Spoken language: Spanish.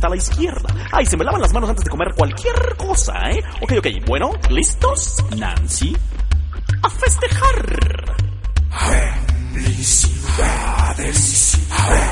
a la izquierda. Ay, se me lavan las manos antes de comer cualquier cosa, ¿eh? Ok, bueno, ¿listos? Nancy, a festejar. Felicidades.